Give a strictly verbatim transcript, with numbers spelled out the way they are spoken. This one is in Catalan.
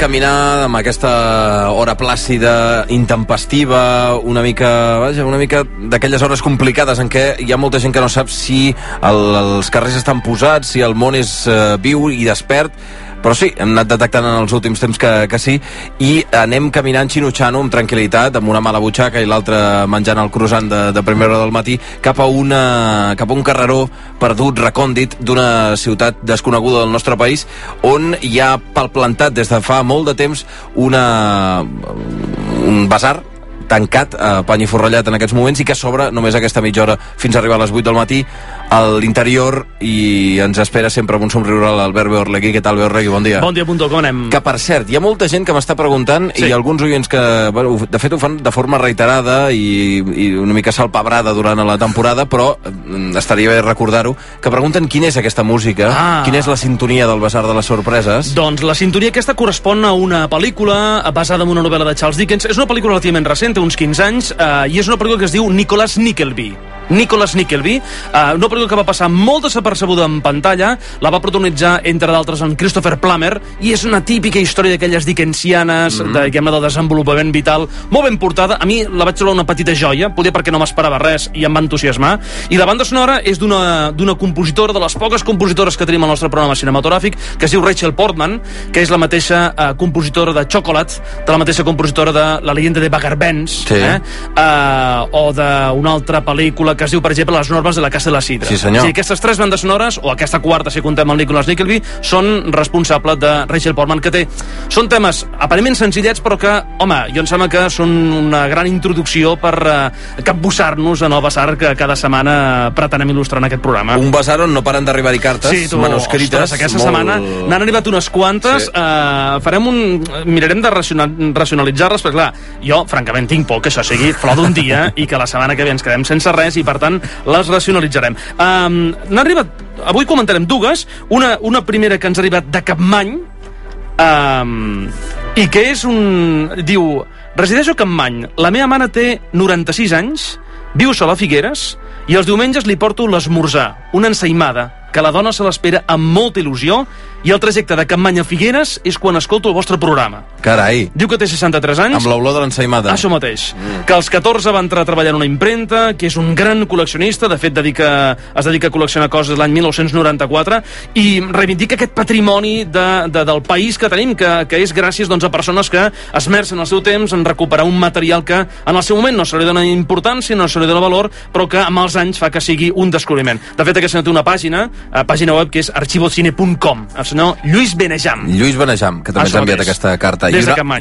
caminar amb aquesta hora plàcida, intempestiva, una mica, vaja, una mica d'aquelles hores complicades en què hi ha molta gent que no sap si el, els carrers estan posats, si el món és uh, viu i despert. Però sí, hem anat detectant en els últims temps que, que sí, i anem caminant xinutxano amb tranquil·litat, amb una mala butxaca i l'altra menjant el croissant de, de primera hora del matí, cap a, una, cap a un carreró perdut, recòndit, d'una ciutat desconeguda del nostre país, on hi ha palplantat des de fa molt de temps una, un basar tancat, a pany i forrellat en aquests moments, i que s'obre només aquesta mitja hora fins a arribar a les vuit del matí a l'interior, i ens espera sempre amb un somriure l'Albert Beorlegui. Què tal, Beorlegui? Bon dia. Bon dia, puntó, com anem? Que, per cert, hi ha molta gent que m'està preguntant, sí. I alguns oients que, bueno, de fet, ho fan de forma reiterada i, i una mica salpebrada durant la temporada, però estaria bé recordar-ho, que pregunten quina és aquesta música, ah. quina és la sintonia del Basar de les Sorpreses. Doncs la sintonia aquesta correspon a una pel·lícula basada en una novel·la de Charles Dickens. És una pel·lícula relativament recent, té uns quinze anys, eh, i és una pel·lícula que es diu Nicholas Nickleby. Nicholas Nickleby, uh, una pel·lícula que va passar molt desapercebuda en pantalla, la va protagonitzar, entre d'altres, en Christopher Plummer, i és una típica història d'aquelles dickensianes, mm -hmm. de, diguem-ne, del desenvolupament vital, molt ben portada. A mi la vaig trobar una petita joia, poder perquè no m'esperava res i em va entusiasmar, i la banda sonora és d'una d'una compositora, de les poques compositores que tenim al nostre programa cinematogràfic, que es diu Rachel Portman, que és la mateixa uh, compositora de Chocolate, de la mateixa compositora de La leyenda de Bagger Vance, sí. eh? uh, o d'una altra pel·lícula que es diu, per exemple, Les normes de la Casa de la Sidra. Sí, senyor. O sigui, aquestes tres bandes sonores, o aquesta quarta, si contem el Nicholas Nickleby, són responsables de Rachel Portman, que té... Són temes aparentment senzillets, però que, home, jo em sembla que són una gran introducció per uh, capbussar-nos en el basar que cada setmana pretenem il·lustrar en aquest programa. Un basar on no paren d'arribar-hi cartes, sí, tu, manuscrites. Ostres, aquesta molt... setmana n'han arribat unes quantes. Sí. Uh, farem un... Mirarem de racional... racionalitzar-les, perquè, clar, jo, francament, tinc por que això sigui flor d'un dia i que la setmana que ve ens quedem sense res, i per tant les racionalitzarem. Um, n'ha arribat, avui comentarem dues, una, una primera que ens ha arribat de Capmany, um, i que és un... diu, resideixo a Capmany, la meva mare té noranta-sis anys, viu sola a Figueres, i els diumenges li porto l'esmorzar, una ensaïmada, que la dona se l'espera amb molta il·lusió, i el trajecte de Capmany a Figueres és quan escolto el vostre programa. Carai. Diu que té seixanta-tres anys. Amb l'olor de l'ensaïmada. Això mateix. Mm. Que als catorze va entrar a treballar en una impremta, que és un gran col·leccionista, de fet dedica, es dedica a col·leccionar coses l'any dinou noranta-quatre, i reivindica aquest patrimoni de, de, del país que tenim, que, que és gràcies, doncs, a persones que esmercen el seu temps en recuperar un material que en el seu moment no se li dona importància, no se li dona valor, però que amb els anys fa que sigui un descobriment. De fet, aquest senyor té una pàgina, a pàgina web, que és archivocine punt com. El senyor Lluís Benejam. Lluís Benejam, que també ens ha enviat aquesta carta. Des de Capmany.